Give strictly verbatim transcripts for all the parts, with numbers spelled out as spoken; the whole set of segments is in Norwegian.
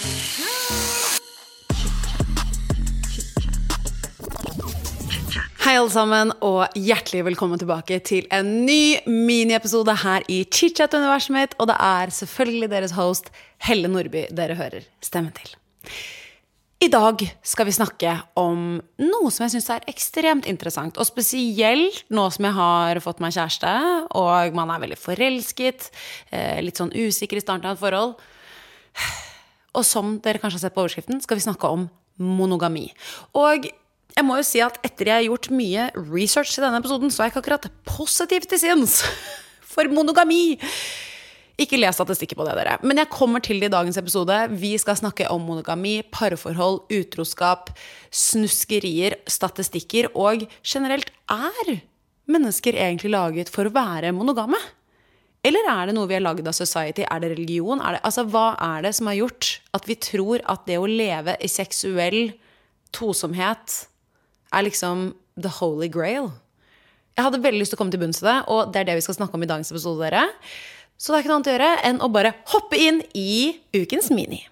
Hei alle sammen, og hjertelig velkommen tilbake til en ny mini-episode her i Chit-Chat-universet mitt, og det er selvfølgelig deres host, Helle Nordby, dere hører stemmen til. I dag skal vi snakke om noe som jeg synes er ekstremt interessant, og spesielt nå som jeg har fått meg kjæreste, og man er veldig forelsket, litt sånn usikker i starten av et forhold. Og som dere kanskje har sett på overskriften, skal vi snakke om monogami. Og jeg må jo si at etter jeg har gjort mye research i denne episoden, så er jeg ikke akkurat positiv til sinns for monogami. Ikke les statistikker på det, dere. Men jeg kommer til det i dagens episode. Vi skal snakke om monogami, parforhold, utroskap, snuskerier, statistikker, og generelt er mennesker egentlig laget for å være monogame? Eller er det noe vi har laget av society? Er det religion? Er det, altså, hva er det som har gjort at vi tror at det å leve i seksuell tosomhet er liksom the holy grail? Jeg hadde veldig lyst til å komme til bunns til det, og det er det vi skal snakke om i dagens episode, dere. Så det er ikke noe annet å gjøre enn å bare hoppe inn i ukens mini.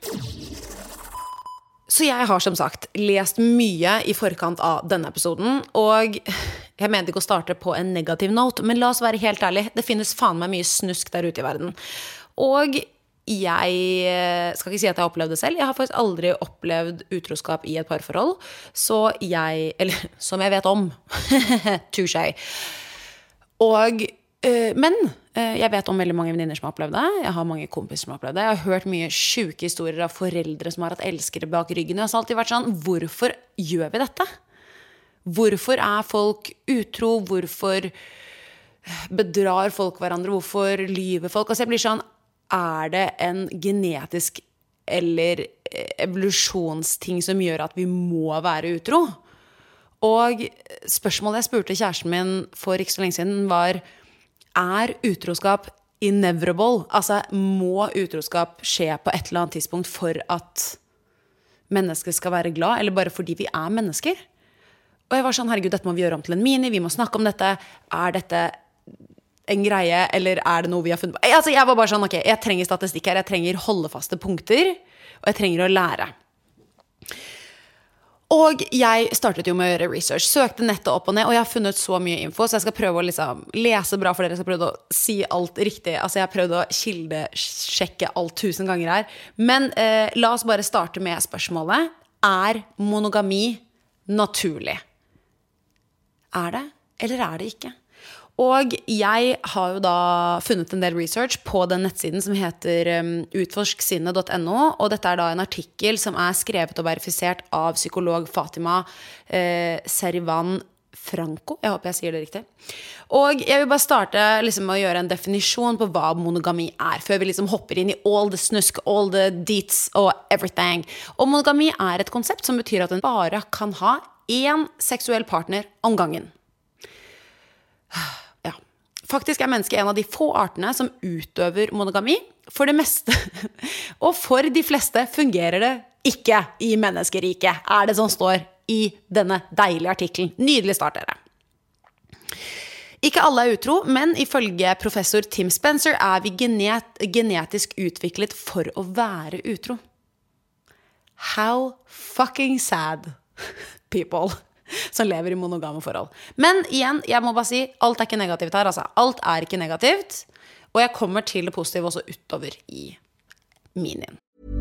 Så jeg har som sagt lest mye i forkant av denne episoden, og jeg mener ikke å starte på en negativ note, men la oss være helt ærlig, det finnes faen meg mye snusk der ute i verden. Og jeg skal ikke si at jeg har opplevd det selv. Jeg har faktisk aldri opplevd utroskap i et parforhold. Så jeg, eller som jeg vet om, touché. Og, men jeg vet om veldig mange venninner som har opplevd det. Jeg har mange kompiser som har opplevd det. Jeg har hørt mye syke historier av foreldre som har hatt elskere bak ryggen. Jeg har alltid vært sånn, hvorfor gjør vi dette? Hvorfor er folk utro? Hvorfor bedrar folk hverandre? Hvorfor lyver folk? Altså jeg blir sånn, er det en genetisk eller evolusjonsting som gjør at vi må være utro? Og spørsmålet jeg spurte kjæresten min for ikke så lenge siden var, er utroskap inevitable? Altså, må utroskap skje på et eller annet tidspunkt for at mennesker skal være glad, eller bare fordi vi er mennesker? Og jeg var sånn, herregud, dette må vi gjøre om til en mini, vi må snakke om dette. Er dette en greie, eller er det noe vi har funnet på? Altså, jeg var bare sånn, ok, jeg trenger statistikk her, jeg trenger holdefaste punkter, og jeg trenger å lære. Og jeg startet jo med å gjøre research, søkte nettet opp og ned, og jeg har funnet så mye info, så jeg skal prøve å liksom lese bra for dere, jeg skal prøve å si alt riktig, altså jeg har prøvd å kildesjekke alt tusen ganger her, men eh, la oss bare starte med spørsmålet, er monogami naturlig? Er det, eller er det ikke? Og jeg har jo da funnet en del research på den nettsiden som heter um, utforsksinnet punktum no, og dette er da en artikkel som er skrevet og verifisert av psykolog Fatima eh, Serivan Franco, jeg håper jeg sier det riktig. Og jeg vil bare starte liksom, med å gjøre en definisjon på hva monogami er, før vi liksom hopper inn i all the snusk, all the deets og everything. Og monogami er et konsept som betyr at en bare kan ha en seksuell partner om gangen. Ja. Faktisk er mennesket en av de få artene som utøver monogami for det meste. Og for de fleste fungerer det ikke i menneskeriket, er det som står i denne deilige artikkelen. Nydelig start, dere. Ikke alle er utro, men ifølge professor Tim Spencer er vi genet genetisk utviklet for å være utro. How fucking sad, people, som lever i monogame forhold. Men igjen, jeg må bare si, alt er ikke negativt her, altså. Alt er ikke negativt, og jeg kommer til det positive også utover i minien.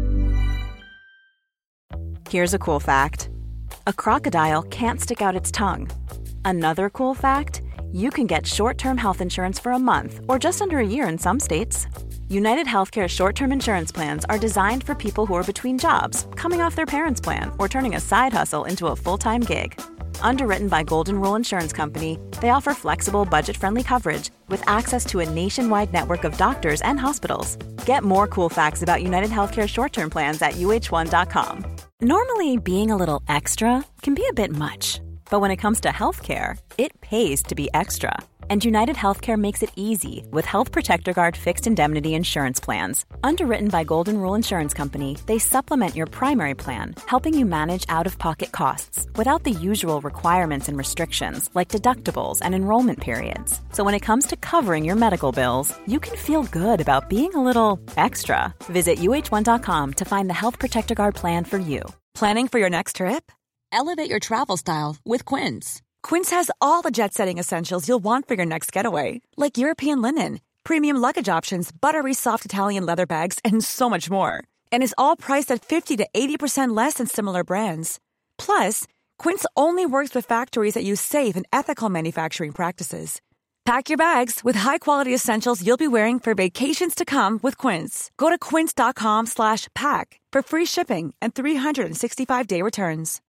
Here's a cool fact. A crocodile can't stick out its tongue. Another cool fact, you can get short-term health insurance for a month or just under a year in some states. United Healthcare short-term insurance plans are designed for people who are between jobs, coming off their parents' plan, or turning a side hustle into a full-time gig. Underwritten by Golden Rule Insurance Company, they offer flexible, budget-friendly coverage with access to a nationwide network of doctors and hospitals. Get more cool facts about United Healthcare short-term plans at U H one dot com. Normally, being a little extra can be a bit much, but when it comes to healthcare, it pays to be extra. And United Healthcare makes it easy with Health Protector Guard fixed indemnity insurance plans. Underwritten by Golden Rule Insurance Company, they supplement your primary plan, helping you manage out-of-pocket costs without the usual requirements and restrictions like deductibles and enrollment periods. So when it comes to covering your medical bills, you can feel good about being a little extra. Visit U H one dot com to find the Health Protector Guard plan for you. Planning for your next trip? Elevate your travel style with Quince. Quince has all the jet-setting essentials you'll want for your next getaway, like European linen, premium luggage options, buttery soft Italian leather bags, and so much more. And is all priced at fifty to eighty percent less than similar brands. Plus, Quince only works with factories that use safe and ethical manufacturing practices. Pack your bags with high-quality essentials you'll be wearing for vacations to come with Quince. Go to quince.com slash pack for free shipping and three sixty-five day returns.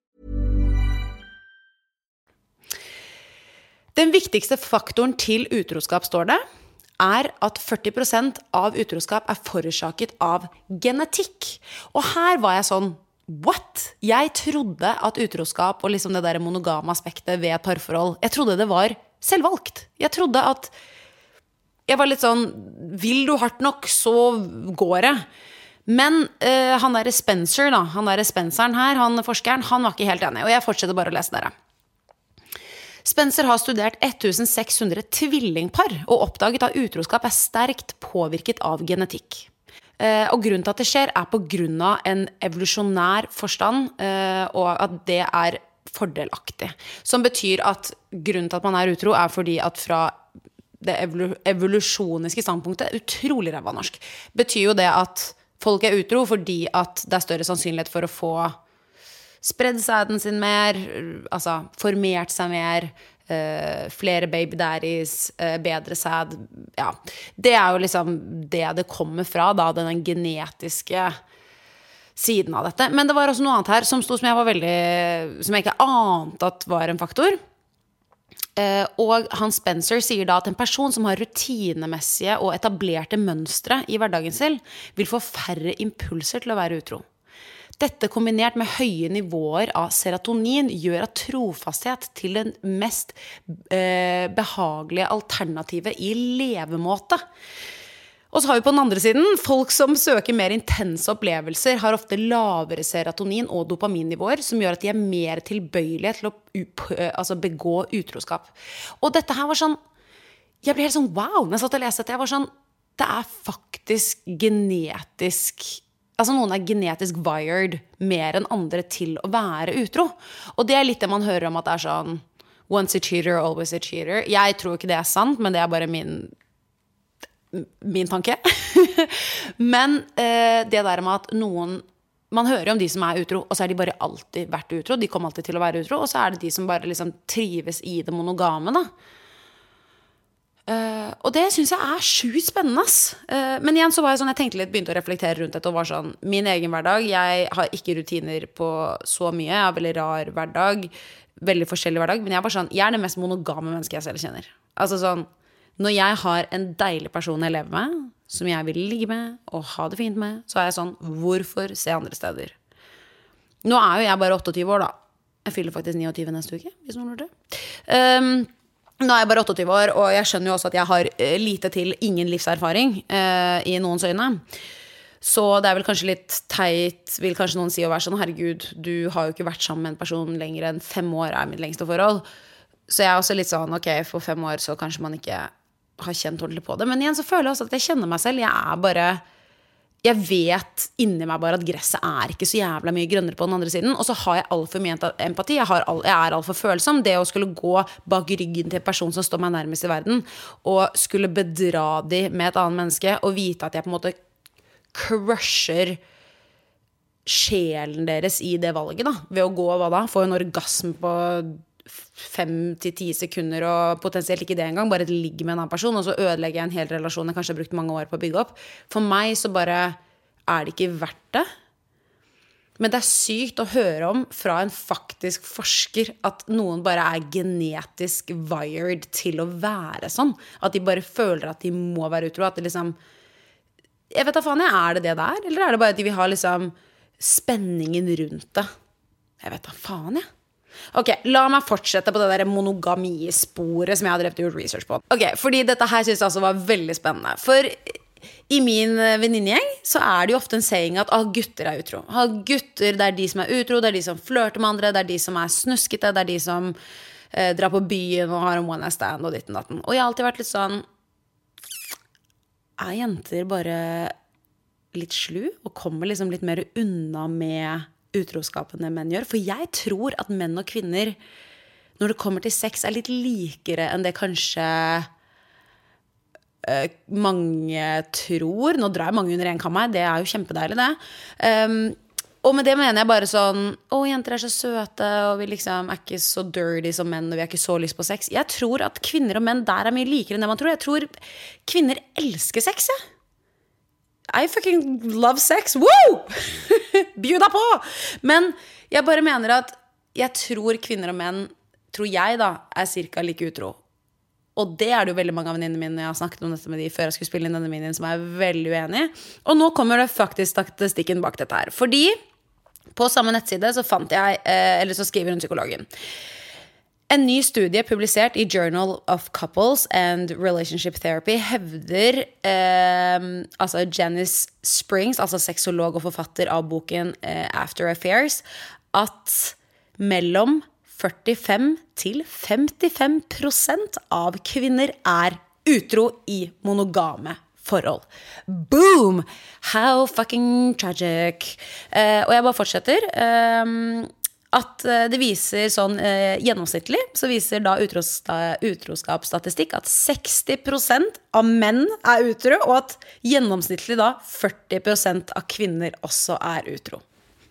Den viktigste faktoren til utroskap, står det, er at førti prosent av utroskap er forårsaket av genetikk. Og her var jeg sånn, what? Jeg trodde at utroskap og liksom det der monogame aspektet ved et parforhold, jeg trodde det var selvvalgt. Jeg trodde at, jeg var litt sånn, vil du hardt nok, så går det. Men uh, han der Spencer da, han der Spenceren her, han forskeren, han var ikke helt enig, og jeg fortsetter bare å lese dere. Spencer har studert seks hundre tvillingpar og oppdaget at utroskap er sterkt påvirket av genetikk. Eh, og grunnen til at det skjer er på grunn av en evolusjonær forstand, eh, og at det er fordelaktig. Som betyr at grunnen til at man er utro er fordi at fra det evolusjoniske standpunktet, utrolig ræva norsk, betyr jo det at folk er utro fordi at det er større sannsynlighet for å få spredd sæden sin mer, altså formert seg mer, uh, flere baby daddies, uh, bedre sæd, ja. Det er jo liksom det det kommer fra, da, den genetiske siden av dette. Men det var også noe annet her som stod som jeg var veldig, som jeg ikke ante at var en faktor. Uh, og Hans Spencer sier da at en person som har rutinemessige og etablerte mønstre i hverdagen selv, vil få færre impulser til å være utro. Dette kombinert med høye nivåer av serotonin gjør at trofasthet til den mest eh, behagelige alternativet i levemåte. Og så har vi på den andre siden, folk som søker mer intense opplevelser har ofte lavere serotonin- og dopaminnivåer, som gjør at de er mer tilbøyelige til å up, altså begå utroskap. Og dette her var sånn, jeg ble helt sånn wow, når jeg satt og leste dette, jeg var sånn, det er faktisk genetisk. Altså noen er genetisk wired mer enn andre til å være utro. Og det er litt det man hører om at det er sånn once a cheater, always a cheater. Jeg tror ikke det er sant, men det er bare min, min tanke. Men eh, det der med at noen, man hører om de som er utro, og så er de bare alltid vært utro. De kommer alltid til å være utro, og så er det de som bare liksom trives i det monogame da. Uh, og det synes jeg er sjukt spennende. Uh, men igjen så var jeg sånn, jeg tenkte litt, begynte å reflektere rundt dette og var sånn, min egen hverdag, jeg har ikke rutiner på så mye, jeg har veldig rar hverdag, veldig forskjellig hverdag, men jeg var sånn, jeg er det mest monogame mennesket jeg selv kjenner. Altså sånn, når jeg har en deilig person jeg lever med, som jeg vil ligge med og ha det fint med, så er jeg sånn, hvorfor se andre steder? Nå er jo jeg bare åttiåtte år da. Jeg fyller faktisk niogtyve neste uke, hvis noen lurer det. Um, Nå er jeg bare åttiåtte år, og jeg skjønner jo også at jeg har lite til ingen livserfaring eh, i noens øyne. Så det er vel kanskje litt teit, vil kanskje noen si å være sånn, herregud, du har jo ikke vært sammen med en person lenger enn fem år er mitt lengste forhold. Så jeg er også litt sånn, ok, for fem år så kanskje man ikke har kjent ordentlig på det. Men igjen så føler jeg også at jeg kjenner meg selv, jeg er bare... Jeg vet inni meg bare at gresset er ikke så jævla mye grønnere på den andre siden. Og så har jeg alt for mye empati. Jeg, har all, jeg er alt for følsom. Det å skulle gå bak ryggen til en person som står meg nærmest i verden, og skulle bedra de med et annet menneske, og vite at jeg på en måte crusher sjelen deres i det valget da. Ved å gå, hva da? Få en orgasme på fem til ti sekunder, og potensielt ikke det engang, bare ligge med en annen person, og så ødelegger jeg en hel relasjon jeg kanskje har brukt mange år på å bygge opp. For meg så bare er det ikke verdt det. Men det er sykt å høre om fra en faktisk forsker at noen bare er genetisk wired til å være sånn. At de bare føler at de må være utro. At det liksom... Jeg vet da faen, er det det der? Eller er det bare at de vil ha liksom spenningen rundt det? Jeg vet da faen, jeg. Ok, la meg fortsette på det der monogamisporet som jeg har drevet og gjort research på. Ok, fordi dette her synes jeg altså var veldig spennende. For i min venninnegjeng så er det jo ofte en saying at ah, gutter er utro. Ah, gutter, det er de som er utro, det er de som flørter med andre, det er de som er snuskete, det er de som eh, drar på byen og har en one night stand og ditten datten. Og jeg har alltid vært litt sånn, er jenter bare litt slu og kommer liksom litt mer unna med utroskapene menn gjør? For jeg tror at menn og kvinner, når det kommer til sex, er litt likere enn det kanskje uh, mange tror. Nå drar jeg mange under en kam her, det er jo kjempedeilig det. Um, og med det mener jeg bare sånn, å, jenter er så søte, og vi liksom er ikke så dirty som menn, og vi har ikke så lyst på sex. Jeg tror at kvinner og menn der er mye likere enn det man tror. Jeg tror kvinner elsker sex, ja. I fucking love sex, woo! Bjuda på! Men jeg bare mener at jeg tror kvinner og menn, tror jeg da, er cirka like utro. Og det er det jo veldig mange av venninnene mine, jeg har snakket om dette med de før jeg skulle spille inn denne minien, som er veldig uenige. Og nå kommer det faktisk statistikken bak dette her. Fordi på samme nettside så fant jeg, eller så skriver hun psykologen, en ny studie publisert i Journal of Couples and Relationship Therapy hevder, eh, altså Janice Springs, altså sexolog og forfatter av boken eh, After Affairs, at mellom førtifem til femtifem prosent av kvinner er utro i monogame forhold. Boom! How fucking tragic. Eh, og jeg bare fortsetter. Eh, at det viser sånn eh, gjennomsnittlig, så viser da utroska, utroskapsstatistikk at seksti prosent av menn er utro, og at gjennomsnittlig da førti prosent av kvinner også er utro.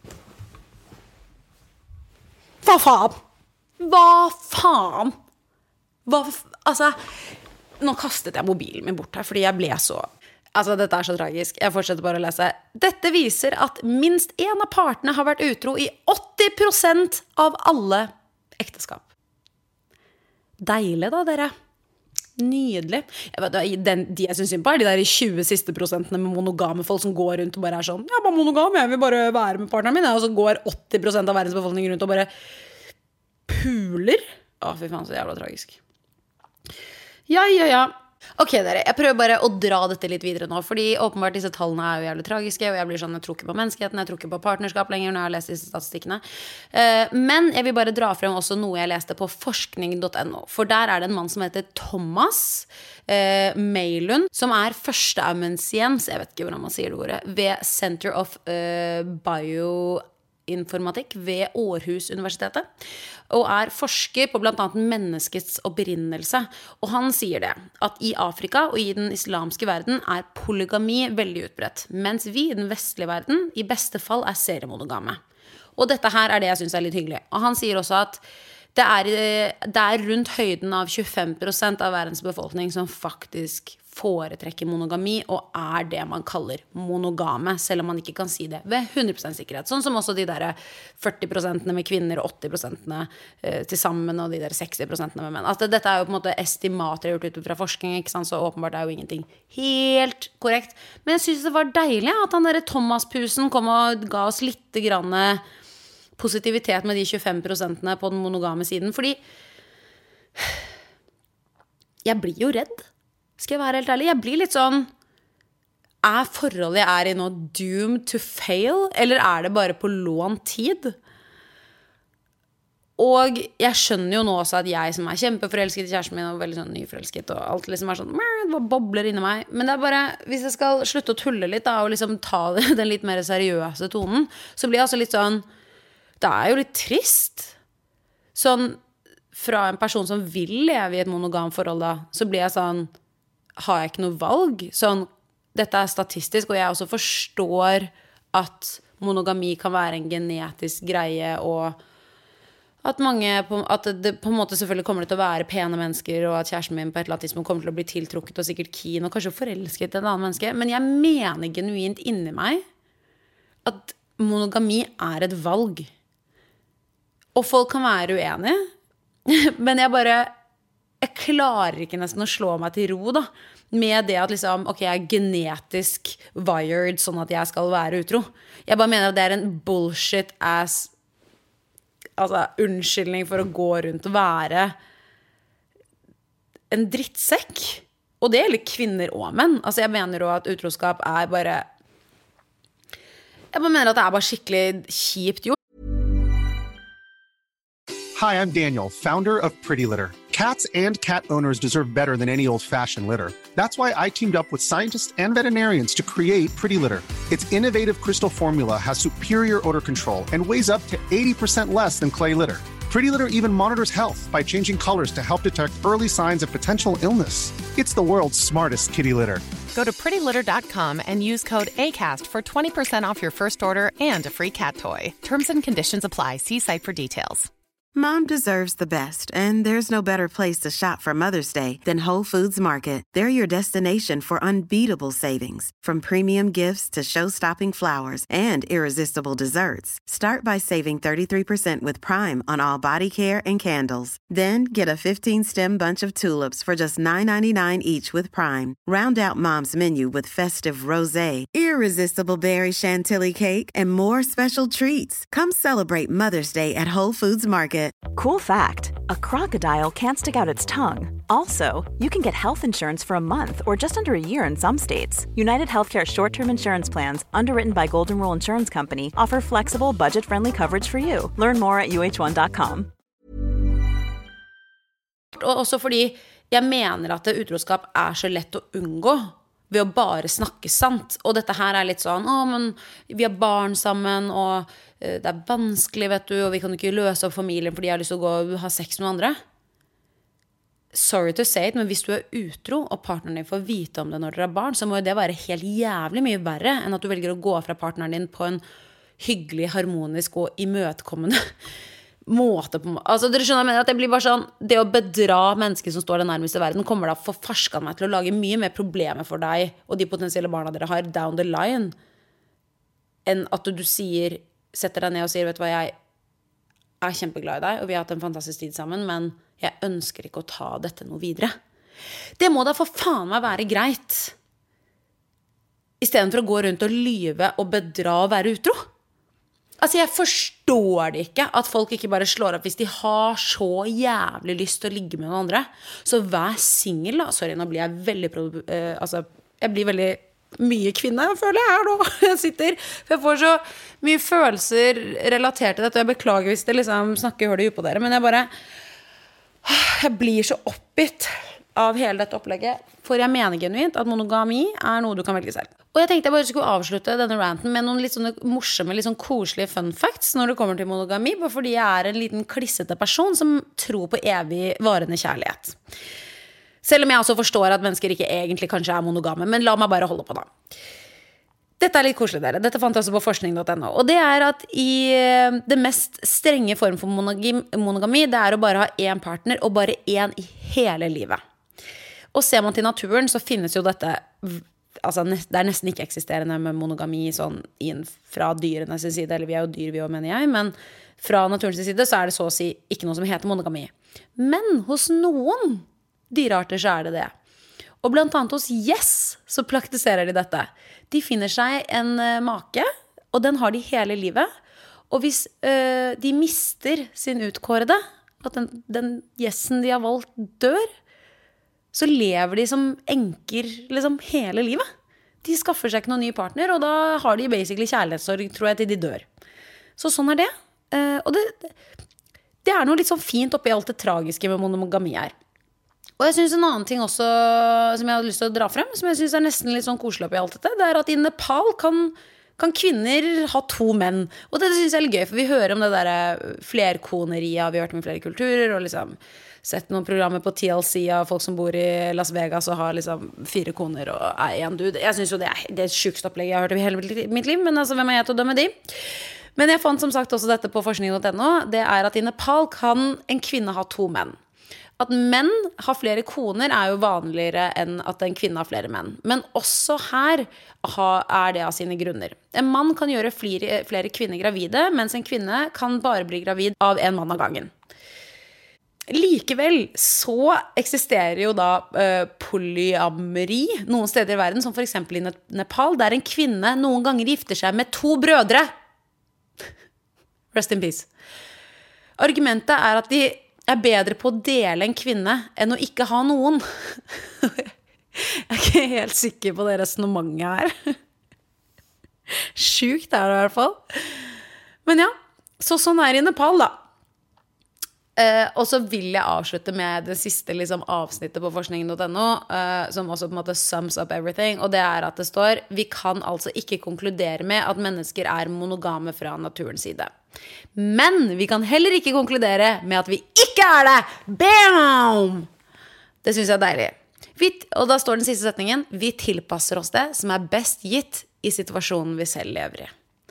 Hva faen? Hva faen? Hva, altså, nå kastet jeg mobilen min bort her, fordi jeg ble så... Altså, dette er så tragisk. Jeg fortsetter bare å lese. Dette viser at minst en av partene har vært utro i åtti prosent av alle ekteskap. Deilig da, dere. Nydelig. Jeg vet, den, de jeg synes synd på er de der tjue siste prosentene med monogame folk som går rundt og bare er sånn, ja, bare monogam, jeg vil bare være med partneren min, og så går åtti prosent av verdens befolkning rundt og bare puler. Å, fy faen, så jævla tragisk. Ja, ja, ja. Ok, dere, jeg prøver bare å dra dette litt videre nå, fordi åpenbart disse tallene er jo jævlig tragiske, og jeg blir sånn, jeg tror ikke på menneskeheten, jeg tror ikke på partnerskap lenger når jeg har lest disse statistikkene. Men jeg vil bare dra frem også noe jeg leste på forskning punktum no, for der er det en mann som heter Thomas eh, Meilund, som er førsteamanuensis, jeg vet ikke hvordan man sier det ordet, ved Center of uh, Bio informatikk ved Aarhus Universitetet, og er forsker på blant annet menneskets opprinnelse. Og han sier det, at i Afrika og i den islamske verden er polygami veldig utbredt, mens vi i den vestlige verden i beste fall er seriemonogame. Og dette her er det jeg synes er litt hyggelig. Og han sier også at det er, det er rundt høyden av tjuefem prosent av verdens befolkning som faktisk foretrekker monogami, og er det man kaller monogame, selv om man ikke kan si det ved hundre prosent sikkerhet. Sånn som også de der førti prosentene med kvinner og åtti prosentene eh, til sammen, og de der seksti prosentene med menn. Altså, dette er jo på en måte estimater gjort ut fra forskning, ikke sant? Så åpenbart er jo ingenting helt korrekt. Men jeg synes det var deilig at han der Thomas-pusen kom og ga oss litt grann positivitet med de tjuefem prosentene på den monogame siden, fordi jeg blir jo redd. Skal jeg være helt ærlig? Jeg blir litt sånn, er forholdet jeg er i nå doomed to fail, eller er det bare på lånt tid? Og jeg skjønner jo nå også at jeg som er kjempeforelsket i kjæresten min, og veldig sånn nyforelsket, og alt liksom er sånn, det bobler inni meg. Men det er bare, hvis jeg skal slutte å tulle litt da, og liksom ta den litt mer seriøse tonen, så blir jeg altså litt sånn, det er jo litt trist. Sånn, fra en person som vil leve i et monogam forhold da, så blir jeg sånn, har jeg ikke noe valg? Sånn, dette er statistisk, og jeg også forstår at monogami kan være en genetisk greie, og at mange, at det på en måte selvfølgelig kommer til å være pene mennesker, og at kjæresten min på et eller annet tidspunkt kommer til å bli tiltrukket, og sikkert keen, og kanskje forelsket i et annet menneske. Men jeg mener genuint inni meg at monogami er et valg. Og folk kan være uenige, men jeg bare... Jeg klarer ikke nesten å slå meg til ro da, med det at liksom, ok, jeg er genetisk wired sånn at jeg skal være utro. Jeg bare mener at det er en bullshit ass altså, unnskyldning for å gå rundt og være en drittsekk. Og det gjelder kvinner og menn. Altså, jeg mener jo at utroskap er bare Jeg bare mener at det er bare skikkelig kjipt gjort. Hi, I'm Daniel, founder of Pretty Litter. Cats and cat owners deserve better than any old-fashioned litter. That's why I teamed up with scientists and veterinarians to create Pretty Litter. Its innovative crystal formula has superior odor control and weighs up to eighty percent less than clay litter. Pretty Litter even monitors health by changing colors to help detect early signs of potential illness. It's the world's smartest kitty litter. Go to pretty litter dot com and use code ACAST for twenty percent off your first order and a free cat toy. Terms and conditions apply. See site for details. Mom deserves the best, and there's no better place to shop for Mother's Day than Whole Foods Market. They're your destination for unbeatable savings, from premium gifts to show-stopping flowers and irresistible desserts. Start by saving thirty-three percent with Prime on all body care and candles. Then get a fifteen-stem bunch of tulips for just nine ninety-nine each with Prime. Round out Mom's menu with festive rosé, irresistible berry chantilly cake, and more special treats. Come celebrate Mother's Day at Whole Foods Market. Cool fact, a crocodile can't stick out its tongue. Also, you can get health insurance for a month or just under a year in some states. United Healthcare short-term insurance plans, underwritten by Golden Rule Insurance Company, offer flexible, budget-friendly coverage for you. Learn more at U H one dot com. Og også fordi jeg mener at utroskap er så lett å unngå ved å bare snakke sant. Og dette her er litt sånn, å, men vi har barn sammen, og det er vanskelig, vet du, og vi kan ikke løse opp familien fordi jeg har lyst til å gå og ha sex med noen andre. Sorry to say it, men hvis du er utro, og partneren din får vite om det når dere er barn, så må jo det være helt jævlig mye verre enn at du velger å gå fra partneren din på en hyggelig, harmonisk og imøtekommende måte. På, altså, dere skjønner, men at det blir bare sånn, det å bedra mennesker som står den nærmeste verden, kommer da for farskan meg til å lage mye mer problemer for deg og de potensielle barna dere har down the line, enn at du sier, setter deg ned og sier, vet du hva, jeg er kjempeglad i deg, og vi har hatt en fantastisk tid sammen, men jeg ønsker ikke å ta dette noe videre. Det må da for faen meg være greit, i stedet for å gå rundt og lyve og bedra og være utro. Altså, jeg forstår det ikke at folk ikke bare slår opp hvis de har så jævlig lyst til å ligge med noen andre. Så vær single da. Sorry, nå blir jeg veldig eh, altså, jeg blir veldig mye kvinne, føler jeg her nå. Jeg sitter, for jeg får så mye følelser relatert til dette, og jeg beklager hvis det liksom snakker hører det på dere, men jeg bare jeg blir så oppgitt av hele dette opplegget, for jeg mener genuint at monogami er noe du kan velge selv. Og jeg tenkte jeg bare skulle avslutte denne ranten med noen litt sånne morsomme, litt sånn koselige fun facts når det kommer til monogami, bare fordi jeg er en liten klissete person som tror på evig varende kjærlighet. Selv om jeg også forstår at mennesker ikke egentlig kanskje er monogame, men la meg bare holde på da. Dette er litt koselig, dere. Dette fant jeg også på forskning punktum no. Og det er at i det mest strenge form for monogami, det er å bare ha en partner, og bare en i hele livet. Og ser man til naturen, så finnes jo dette, altså det er nesten ikke eksisterende med monogami sånn inn fra dyrenes side, eller vi er jo dyr vi også, mener jeg, men fra naturens side så er det så å si ikke noe som heter monogami. Men hos noen dyrearter så er det det. Og blant annet hos gjess så praktiserer de dette. De finner seg en uh, make, og den har de hele livet. Og hvis uh, de mister sin utkårede, at den, den gjessen de har valgt dør, så lever de som enker liksom hele livet. De skaffer seg ikke noen ny partner, og da har de basically kjærlighetssorg, tror jeg, til de dør. Så sånn er det. Uh, og det, det er noe litt sånn fint oppi alt det tragiske med monogami her. Og jeg synes en annen ting også som jeg hadde lyst til å dra frem, som jeg synes er nesten litt sånn koselig oppi alt dette, det er at i Nepal kan, kan kvinner ha to menn. Og det synes jeg er litt gøy, for vi hører om det der flerkoneriet, vi har hørt med flere kulturer, og liksom sett noen programmer på T L C av folk som bor i Las Vegas og har liksom fire koner og er en dude. Jeg synes jo det er, det er et sjukt opplegg jeg har hørt i hele mitt liv, men altså hvem er jeg til å dømme de? Men jeg fant som sagt også dette på forskning punktum no, det er at i Nepal kan en kvinne ha to menn. At menn har flere koner er jo vanligere enn at en kvinne har flere menn. Men også her er det av sine grunner. En mann kan gjøre flere, flere kvinner gravide, mens en kvinne kan bare bli gravid av en mann av gangen. Likevel så eksisterer jo da uh, polyameri noen steder i verden, som for eksempel i Nepal, der en kvinne noen ganger gifter seg med to brødre. Rest in peace. Argumentet er at de er bedre på å dele en kvinne enn å ikke ha noen. Jeg er ikke helt sikker på det resonemanget her. Sjukt er det i hvert fall. Men ja, så sånn er det i Nepal da. Uh, og så vil jeg avslutte med det siste liksom, avsnittet på forskningen punktum no, uh, som også på en måte sums up everything, og det er at det står: vi kan altså ikke konkludere med at mennesker er monogame fra naturens side. Men vi kan heller ikke konkludere med at vi ikke er det. Bam! Det synes jeg er deilig. Vi, og da står den siste setningen: vi tilpasser oss det som er best gitt i situasjonen vi selv lever i.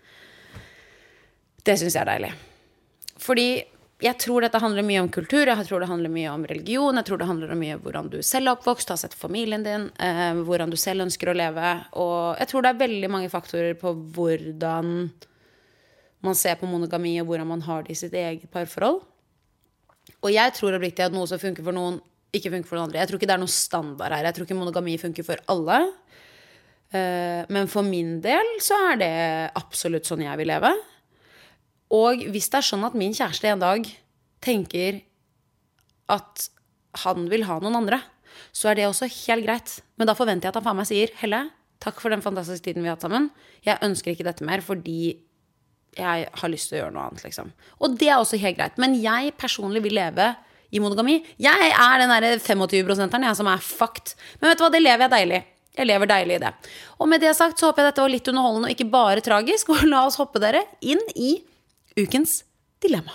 Det synes jeg er deilig. Fordi jeg tror dette handler mye om kultur, jeg tror det handler mye om religion, jeg tror det handler mye om hvordan du selv er oppvokst, har sett familien din, eh, hvordan du selv ønsker å leve, og jeg tror det er veldig mange faktorer på hvordan man ser på monogami og hvordan man har det i sitt eget parforhold. Og jeg tror oppriktig at noe som funker for noen, ikke funker for noen andre. Jeg tror ikke det er noe standard her, jeg tror ikke monogami funker for alle, eh, men for min del så er det absolutt sånn jeg vil leve. Og hvis det er sånn at min kjæreste en dag tenker at han vil ha noen andre, så er det også helt greit. Men da forventer jeg at han faen meg sier: Helle, takk for den fantastiske tiden vi har hatt sammen. Jeg ønsker ikke dette mer fordi jeg har lyst til å gjøre noe annet, liksom. Og det er også helt greit. Men jeg personlig vil leve i monogami. Jeg er den der tjuefem prosenteren jeg, som er fucked. Men vet du hva, det lever jeg deilig. Jeg lever deilig i det. Og med det sagt så håper jeg dette var litt underholdende og ikke bare tragisk. Og la oss hoppe dere inn i Ukens dilemma.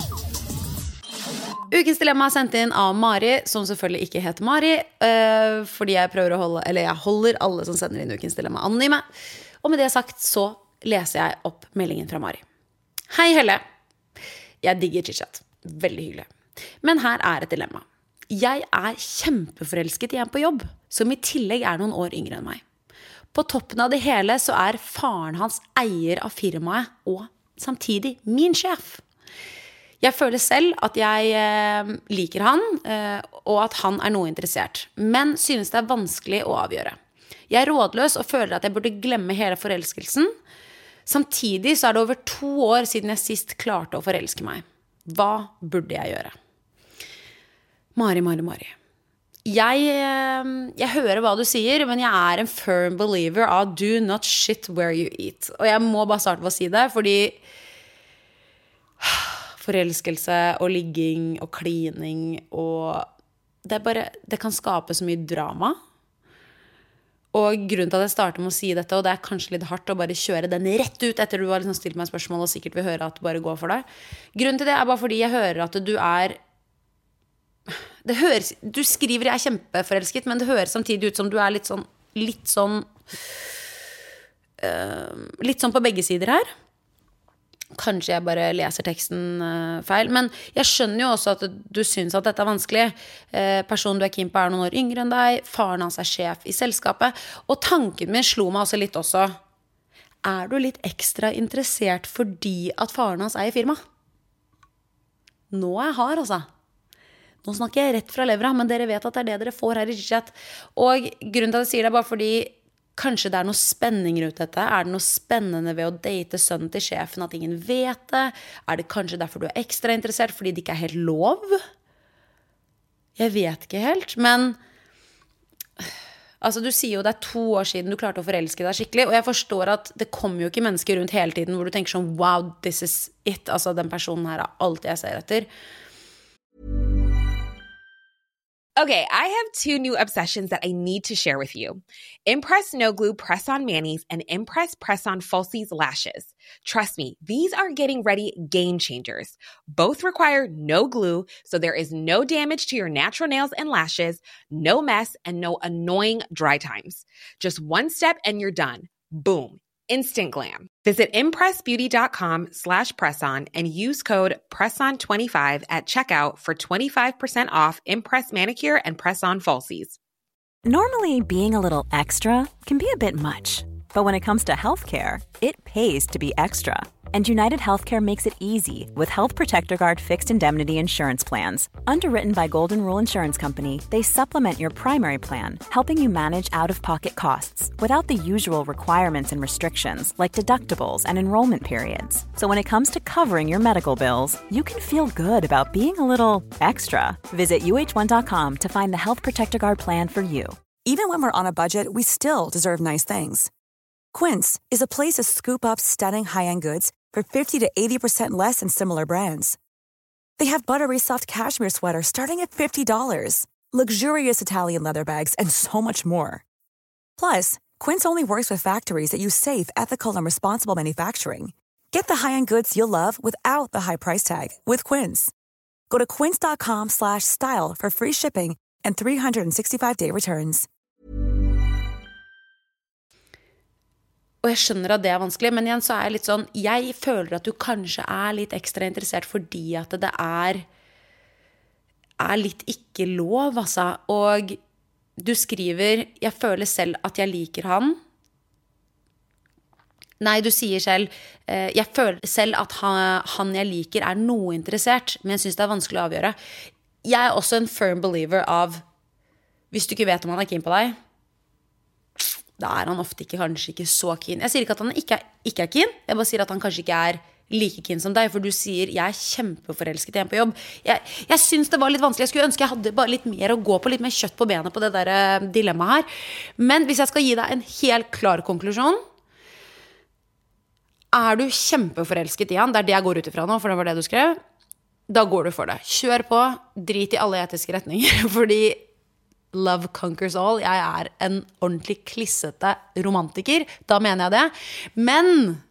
Ukens dilemma er sendt inn av Mari, som selvfølgelig ikke heter Mari, øh, fordi jeg prøver å holde, eller jeg holder alle som sender inn Ukens dilemma anonyme. Og med det sagt så leser jeg opp meldingen fra Mari. Hei Helle. Jeg digger chitchat. Veldig hyggelig. Men her er et dilemma. Jeg er kjempeforelsket i en på jobb, som i tillegg er noen år yngre enn meg. På toppen av det hele så er faren hans eier av firmaet og samtidig min sjef. Jeg føler selv at jeg eh, liker han, eh, og at han er noe interessert, men synes det er vanskelig å avgjøre. Jeg er rådløs og føler at jeg burde glemme hele forelskelsen. Samtidig så er det over to år siden jeg sist klarte å forelske meg. Hva burde jeg gjøre? Mari, Mari, Mari. Jeg, eh, jeg hører hva du sier, men jeg er en firm believer av do not shit where you eat. Og jeg må bare starte med å si det, fordi forelskelse og ligging og klining og det er bare, det kan skape så mye drama. Og grunnen til at jeg starter med å si dette, og det er kanskje litt hardt å bare kjøre den rett ut etter du har liksom stilt meg spørsmål og sikkert vil høre at du bare går for deg. Grunnen til det er bare fordi jeg hører at du er det høres, du skriver jeg er kjempeforelsket, men det høres samtidig ut som du er litt sånn litt sånn uh, litt sånn på begge sider her. Kanskje jeg bare leser teksten uh, feil, men jeg skjønner jo også at du synes at dette er vanskelig. Uh, personen du er keen på er noen år yngre enn deg, faren hans er sjef i selskapet, og tanken min slo meg også litt også. Er du litt ekstra interessert fordi at faren hans eier firma? Nå er jeg hard, altså. Nå snakker jeg rett fra levra, men dere vet at det er det dere får her i chat. Og grunnen til at jeg sier det er bare fordi kanskje det er noe spenning rundt dette. Er det noe spennende ved å date sønnen til sjefen at ingen vet det? Er det kanskje derfor du er ekstra interessert, fordi det ikke er helt lov? Jeg vet ikke helt, men altså, du sier jo det er to år siden du klarte å forelske deg skikkelig, og jeg forstår at det kommer jo ikke mennesker rundt hele tiden hvor du tenker sånn, wow, this is it. Altså, den personen her er alt jeg ser etter. Okay, I have two new obsessions that I need to share with you. Impress No Glue Press-On Manis and Impress Press-On Falsies Lashes. Trust me, these are getting ready game changers. Both require no glue, so there is no damage to your natural nails and lashes, no mess, and no annoying dry times. Just one step and you're done. Boom. Instant glam. Visit impressbeauty.com slash presson and use code presson twenty-five at checkout for twenty-five percent off Impress Manicure and Press-On Falsies. Normally, being a little extra can be a bit much, but when it comes to healthcare, it pays to be extra. And United Healthcare makes it easy with Health Protector Guard fixed indemnity insurance plans. Underwritten by Golden Rule Insurance Company, they supplement your primary plan, helping you manage out-of-pocket costs without the usual requirements and restrictions like deductibles and enrollment periods. So when it comes to covering your medical bills, you can feel good about being a little extra. Visit U H one dot com to find the Health Protector Guard plan for you. Even when we're on a budget, we still deserve nice things. Quince is a place to scoop up stunning high-end goods for fifty to eighty percent less than similar brands. They have buttery soft cashmere sweaters starting at fifty dollars, luxurious Italian leather bags, and so much more. Plus, Quince only works with factories that use safe, ethical, and responsible manufacturing. Get the high-end goods you'll love without the high price tag with Quince. Go to quince.com slash style for free shipping and three sixty-five day returns. Og jeg skjønner at det er vanskelig, men igjen så er jeg litt sånn, jeg føler at du kanskje er litt ekstra interessert fordi at det er, er litt ikke lov, altså. Og du skriver, jeg føler selv at jeg liker han. Nei, du sier selv, jeg føler selv at han jeg liker er noe interessert, men jeg synes det er vanskelig å avgjøre. Jeg er også en firm believer av, hvis du ikke vet om han er keen på deg, da er han ofte ikke, kanskje ikke så keen. Jeg sier ikke at han ikke er, ikke er keen, jeg bare sier at han kanskje ikke er like keen som deg, for du sier, jeg er kjempeforelsket igjen på jobb. Jeg, jeg synes det var litt vanskelig, jeg skulle ønske jeg hadde bare litt mer å gå på, litt mer kjøtt på benet på det der dilemmaet her. Men hvis jeg skal gi deg en helt klar konklusjon, er du kjempeforelsket i han, det er det jeg går ut ifra nå, for det var det du skrev, da går du for det. Kjør på, drit i alle etiske retninger, fordi love conquers all. Jeg er en ordentlig klissete romantiker, da mener jeg det. Men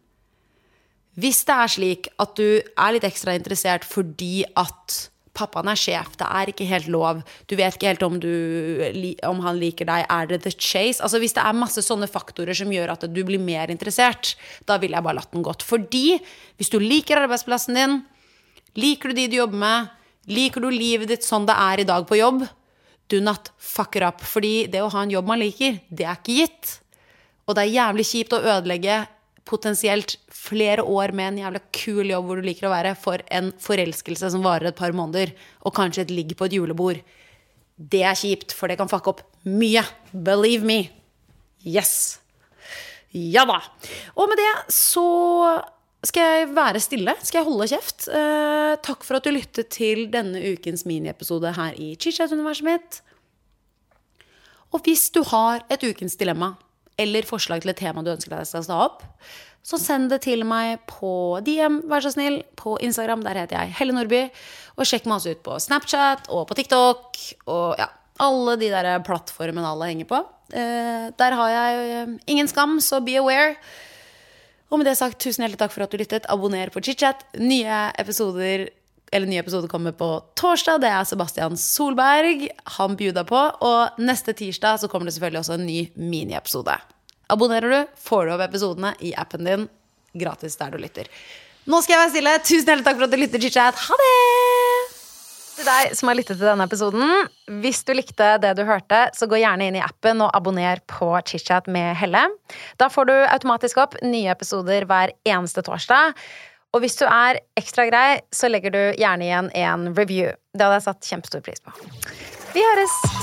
hvis det er slik at du er litt ekstra interessert fordi at pappaen er sjef, det er ikke helt lov, du vet ikke helt om, du, om han liker deg, er det the chase? Altså hvis det er masse sånne faktorer som gjør at du blir mer interessert, da vil jeg bare latt den gått. Fordi hvis du liker arbeidsplassen din, liker du de du jobber med, liker du livet ditt sånn det er i dag på jobb, do not fuck it up, fordi det å ha en jobb man liker, det er ikke gitt. Og det er jævlig kjipt å ødelegge potensielt flere år med en jævlig kul jobb hvor du liker å være for en forelskelse som varer et par måneder, og kanskje et ligg på et julebord. Det er kjipt, for det kan fuck opp mye. Believe me. Yes. Ja da. Og med det så skal jeg være stille, skal jeg holde kjeft. Eh, takk for at du lyttet til denne ukens miniepisode her i Chit-Chat-universet mitt. Og hvis du har et ukens dilemma, eller forslag til et tema du ønsker deg skal ta opp, så send det til meg på D M, vær så snill, på Instagram, der heter jeg Helle Nordby, og sjekk meg også ut på Snapchat og på TikTok, og ja, alle de der plattformene alle henger på. Eh, der har jeg ingen skam, så be aware. Og med det sagt, tusen hjertelig takk for at du lyttet. Abonner på Chit-Chat. Nye episoder, eller nye episoder kommer på torsdag. Det er Sebastian Solberg. Han bjuder på. Og neste tirsdag så kommer det selvfølgelig også en ny mini-episode. Abonnerer du, får du opp episodene i appen din. Gratis der du lytter. Nå skal jeg være stille. Tusen hjertelig takk for at du lytter, Chit-Chat. Ha det! Til deg som har lyttet til denne episoden, hvis du likte det du hørte, så gå gjerne inn i appen og abonner på Chit-Chat med Helle. Da får du automatisk opp nye episoder hver eneste torsdag. Og hvis du er ekstra grei, så legger du gjerne igjen en review. Det hadde jeg satt kjempestor pris på. Vi høres!